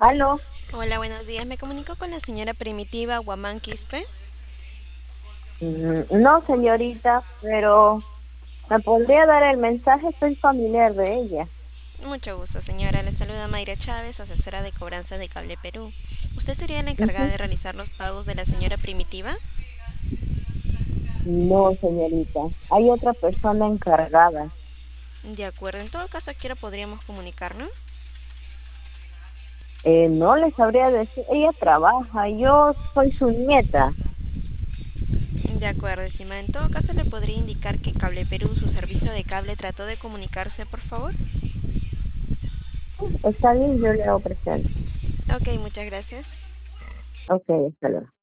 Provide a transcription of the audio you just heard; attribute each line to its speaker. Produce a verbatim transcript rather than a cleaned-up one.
Speaker 1: Aló.
Speaker 2: Hola, buenos días. Me comunico con la señora Primitiva Guamán Quispe.
Speaker 1: Mm, No, señorita, pero me podría dar el mensaje, soy familiar de ella.
Speaker 2: Mucho gusto, señora. Le saluda Mayra Chávez, asesora de cobranza de Cable Perú. ¿Usted sería la encargada
Speaker 1: Ujú.
Speaker 2: de realizar los pagos de la señora Primitiva?
Speaker 1: No, señorita, hay otra persona encargada.
Speaker 2: De acuerdo. En todo caso, ¿a qué hora podríamos comunicarnos?
Speaker 1: Eh, no les sabría decir, ella trabaja, yo soy su nieta.
Speaker 2: De acuerdo, estimada. En todo caso, ¿le podría indicar que Cable Perú, su servicio de cable, trató de comunicarse, por favor?
Speaker 1: Está bien, yo le hago presente.
Speaker 2: Ok, muchas gracias.
Speaker 1: Ok, hasta luego.